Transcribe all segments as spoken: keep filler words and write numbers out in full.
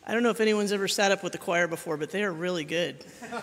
I don't know if anyone's ever sat up with the choir before, but they are really good.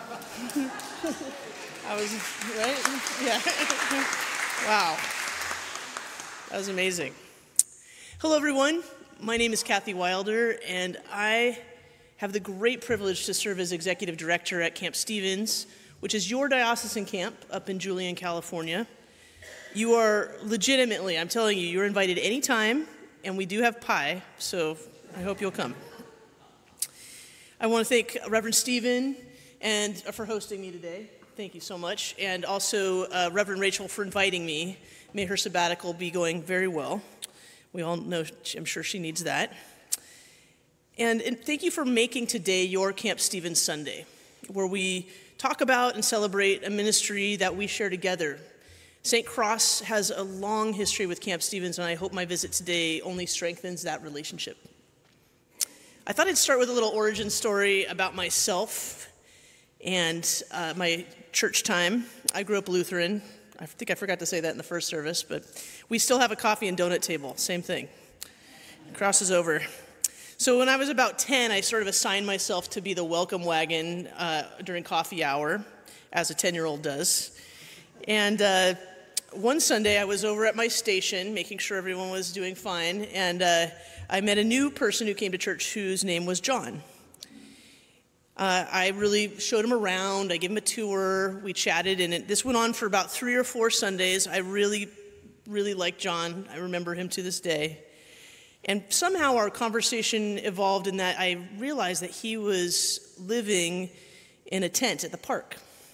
I was, right? Yeah. Wow. That was amazing. Hello, everyone. My name is Kathy Wilder, and I have the great privilege to serve as executive director at Camp Stevens, which is your diocesan camp up in Julian, California. You are legitimately, I'm telling you, you're invited anytime, and we do have pie, so I hope you'll come. I want to thank Reverend Stephen and uh, for hosting me today. Thank you so much. And also uh, Reverend Rachel for inviting me. May her sabbatical be going very well. We all know, I'm sure she needs that. And, and thank you for making today your Camp Stevens Sunday, where we talk about and celebrate a ministry that we share together. Saint Cross has a long history with Camp Stevens, and I hope my visit today only strengthens that relationship. I thought I'd start with a little origin story about myself and uh, my church time. I grew up Lutheran. I think I forgot to say that in the first service, but we still have a coffee and donut table. Same thing. Crosses over. So when I was about ten, I sort of assigned myself to be the welcome wagon uh, during coffee hour, as a ten-year-old does. And uh, one Sunday, I was over at my station, making sure everyone was doing fine, and uh, I met a new person who came to church whose name was John. Uh, I really showed him around. I gave him a tour. We chatted, and it, this went on for about three or four Sundays. I really, really liked John. I remember him to this day. And somehow our conversation evolved in that I realized that he was living in a tent at the park.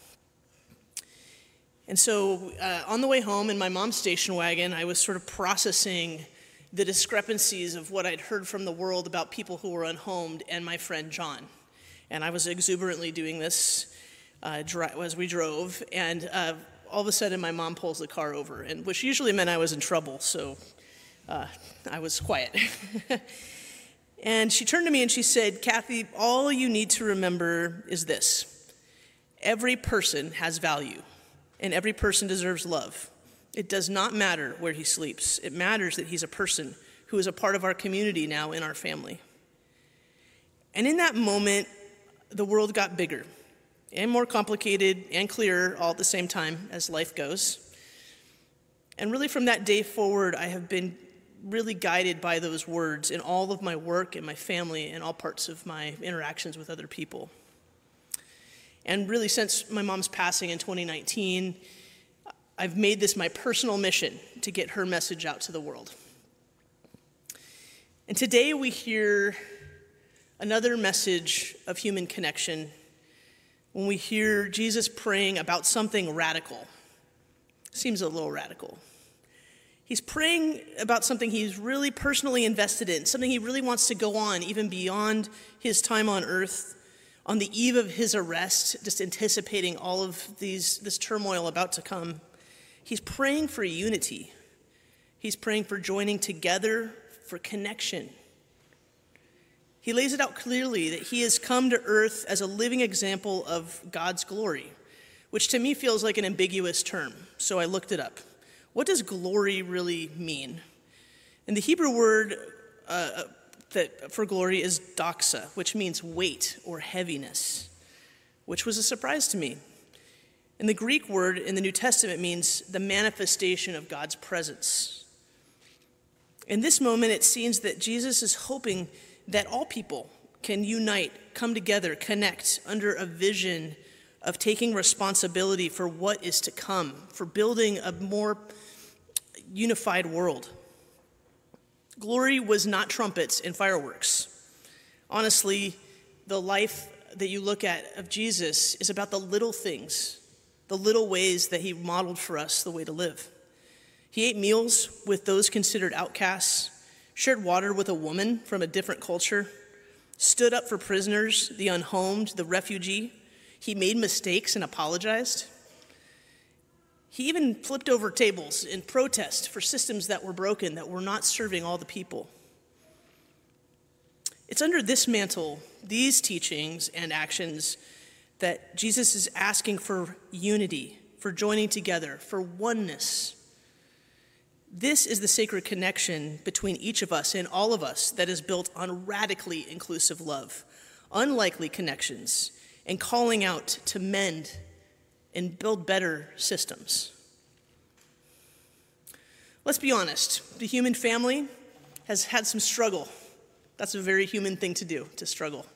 And so uh, on the way home in my mom's station wagon, I was sort of processing the discrepancies of what I'd heard from the world about people who were unhomed and my friend John. And I was exuberantly doing this uh, dri- as we drove, and uh, all of a sudden my mom pulls the car over, and which usually meant I was in trouble, so uh, I was quiet. And she turned to me and she said, "Kathy, all you need to remember is this. Every person has value, and every person deserves love. It does not matter where he sleeps. It matters that he's a person who is a part of our community now in our family." And in that moment, the world got bigger and more complicated and clearer all at the same time as life goes. And really from that day forward, I have been really guided by those words in all of my work and my family and all parts of my interactions with other people. And really since my mom's passing in twenty nineteen, I've made this my personal mission to get her message out to the world. And today we hear another message of human connection when we hear Jesus praying about something radical. Seems a little radical. He's praying about something he's really personally invested in, something he really wants to go on even beyond his time on earth, on the eve of his arrest, just anticipating all of these this turmoil about to come. He's praying for unity. He's praying for joining together, for connection. He lays it out clearly that he has come to earth as a living example of God's glory, which to me feels like an ambiguous term, so I looked it up. What does glory really mean? And the Hebrew word uh, that for glory is doxa, which means weight or heaviness, which was a surprise to me. And the Greek word in the New Testament means the manifestation of God's presence. In this moment, it seems that Jesus is hoping that all people can unite, come together, connect under a vision of taking responsibility for what is to come, for building a more unified world. Glory was not trumpets and fireworks. Honestly, the life that you look at of Jesus is about the little things, the little ways that he modeled for us the way to live. He ate meals with those considered outcasts, shared water with a woman from a different culture, stood up for prisoners, the unhomed, the refugee. He made mistakes and apologized. He even flipped over tables in protest for systems that were broken, that were not serving all the people. It's under this mantle, these teachings and actions, that Jesus is asking for unity, for joining together, for oneness. This is the sacred connection between each of us and all of us that is built on radically inclusive love, unlikely connections, and calling out to mend and build better systems. Let's be honest, the human family has had some struggle. That's a very human thing to do, to struggle.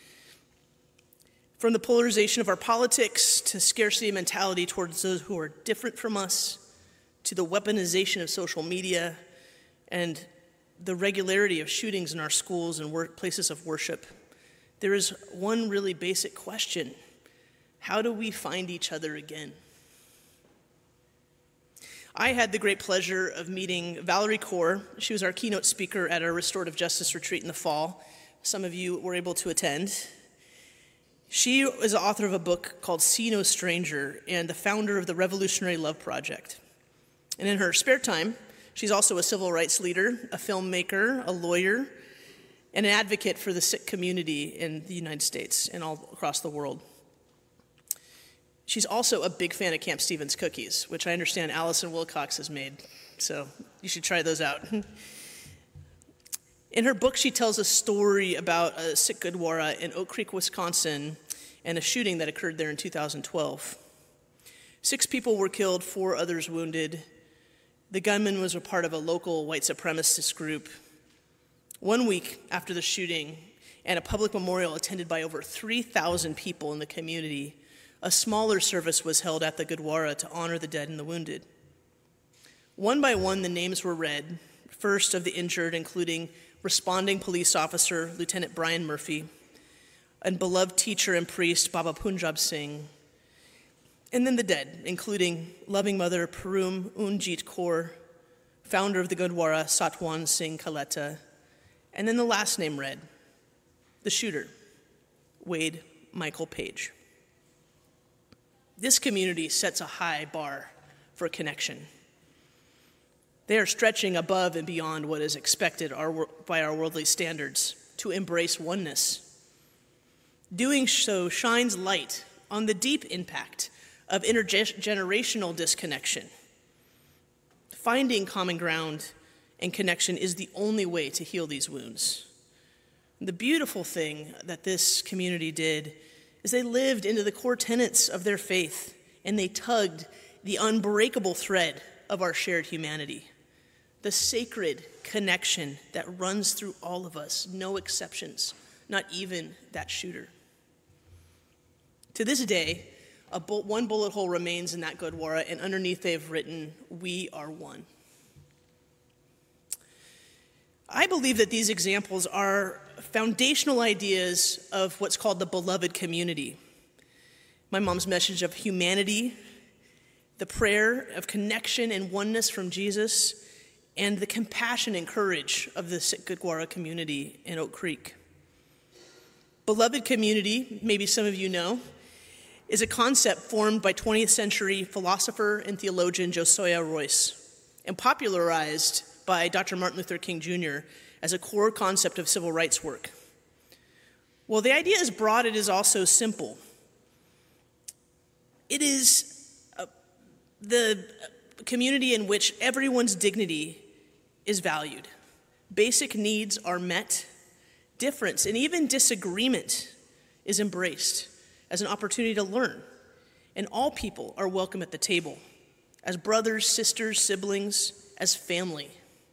From the polarization of our politics to scarcity mentality towards those who are different from us, to the weaponization of social media and the regularity of shootings in our schools and work, places of worship, there is one really basic question. How do we find each other again? I had the great pleasure of meeting Valerie Kaur. She was our keynote speaker at our Restorative Justice Retreat in the fall. Some of you were able to attend. She is the author of a book called See No Stranger and the founder of the Revolutionary Love Project. And in her spare time, she's also a civil rights leader, a filmmaker, a lawyer, and an advocate for the Sikh community in the United States and all across the world. She's also a big fan of Camp Stevens cookies, which I understand Allison Wilcox has made, so you should try those out. In her book, she tells a story about a Sikh Gurdwara in Oak Creek, Wisconsin, and a shooting that occurred there in two thousand twelve. Six people were killed, four others wounded. The gunman was a part of a local white supremacist group. One week after the shooting, and a public memorial attended by over three thousand people in the community, a smaller service was held at the Gurdwara to honor the dead and the wounded. One by one, the names were read, first of the injured, including responding police officer Lieutenant Brian Murphy, and beloved teacher and priest Baba Punjab Singh, and then the dead, including loving mother Parum Unjit Kaur, founder of the Gurdwara Satwan Singh Kaleta, and then the last name read, the shooter, Wade Michael Page. This community sets a high bar for connection. They are stretching above and beyond what is expected our, by our worldly standards to embrace oneness. Doing so shines light on the deep impact of intergenerational disconnection. Finding common ground and connection is the only way to heal these wounds. The beautiful thing that this community did is they lived into the core tenets of their faith, and they tugged the unbreakable thread of our shared humanity, the sacred connection that runs through all of us, no exceptions, not even that shooter. To this day, a bu- one bullet hole remains in that Gurdwara, and underneath they've written, "We are one." I believe that these examples are foundational ideas of what's called the beloved community. My mom's message of humanity, the prayer of connection and oneness from Jesus, and the compassion and courage of the Sikh Gurdwara community in Oak Creek. Beloved community, maybe some of you know, is a concept formed by twentieth century philosopher and theologian Josiah Royce and popularized by Doctor Martin Luther King Junior as a core concept of civil rights work. Well, the idea is broad, it is also simple. It is a, the community in which everyone's dignity is valued. Basic needs are met. Difference and even disagreement is embraced as an opportunity to learn. And all people are welcome at the table, as brothers, sisters, siblings, as family.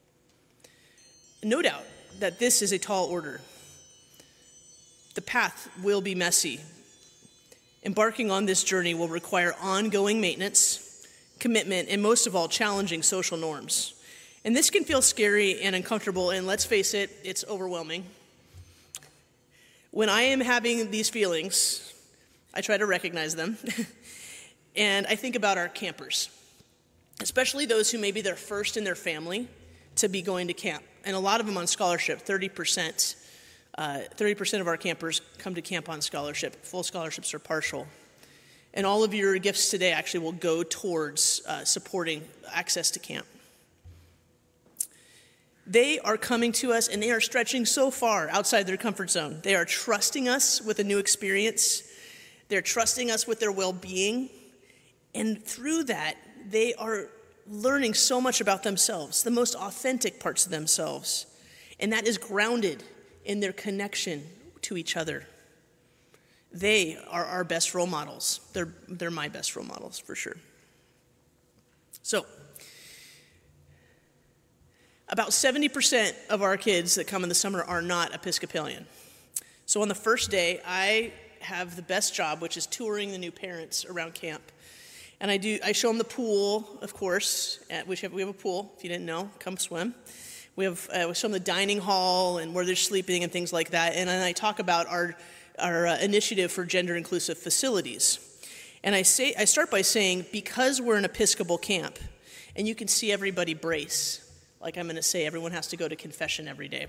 No doubt that this is a tall order. The path will be messy. Embarking on this journey will require ongoing maintenance, commitment, and most of all, challenging social norms. And this can feel scary and uncomfortable, and let's face it, it's overwhelming. When I am having these feelings, I try to recognize them, and I think about our campers, especially those who may be their first in their family to be going to camp. And a lot of them on scholarship, thirty percent. Uh, thirty percent of our campers come to camp on scholarship. Full scholarships are partial. And all of your gifts today actually will go towards uh, supporting access to camp. They are coming to us, and they are stretching so far outside their comfort zone. They are trusting us with a new experience. They're trusting us with their well-being. And through that, they are learning so much about themselves, the most authentic parts of themselves. And that is grounded in their connection to each other. They are our best role models. They're, they're my best role models, for sure. So, about seventy percent of our kids that come in the summer are not Episcopalian. So on the first day, I have the best job, which is touring the new parents around camp. And I do. I show them the pool, of course. At, we, have, we have a pool. If you didn't know, come swim. We have uh, we show them the dining hall and where they're sleeping and things like that. And then I talk about our our uh, initiative for gender inclusive facilities. And I say I start by saying, because we're an Episcopal camp, and you can see everybody brace. Like I'm going to say, everyone has to go to confession every day.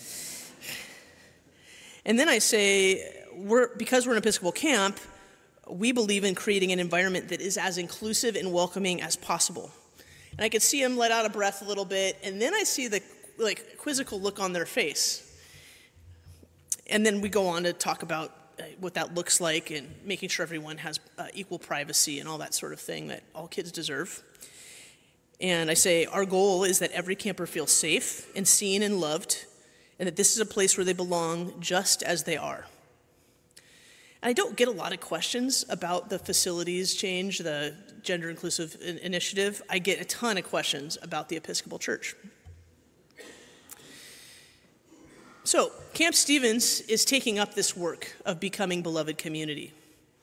And then I say, we're because we're an Episcopal camp, we believe in creating an environment that is as inclusive and welcoming as possible. And I could see them let out a breath a little bit, and then I see the like quizzical look on their face. And then we go on to talk about uh, what that looks like and making sure everyone has uh, equal privacy and all that sort of thing that all kids deserve. And I say our goal is that every camper feels safe and seen and loved, and that this is a place where they belong just as they are. And I don't get a lot of questions about the facilities change, the gender inclusive initiative. I get a ton of questions about the Episcopal Church. So, Camp Stevens is taking up this work of becoming beloved community.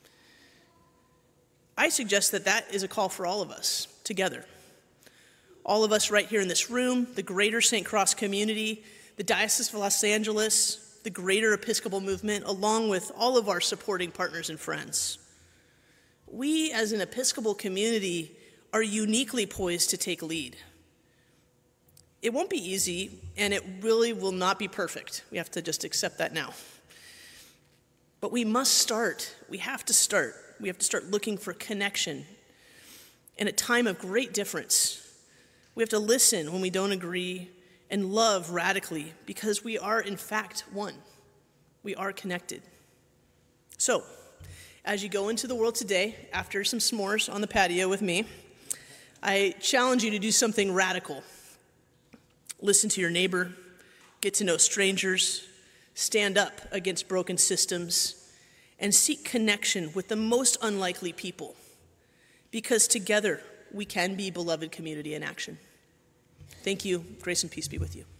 I suggest that that is a call for all of us together. All of us right here in this room, the greater Saint Cross community, the Diocese of Los Angeles, the greater Episcopal movement, along with all of our supporting partners and friends. We, as an Episcopal community, are uniquely poised to take lead. It won't be easy, and it really will not be perfect. We have to just accept that now. But we must start. We have to start. We have to start looking for connection. In a time of great difference, we have to listen when we don't agree and love radically, because we are, in fact, one. We are connected. So, as you go into the world today, after some s'mores on the patio with me, I challenge you to do something radical. Listen to your neighbor, get to know strangers, stand up against broken systems, and seek connection with the most unlikely people, because together we can be beloved community in action. Thank you. Grace and peace be with you.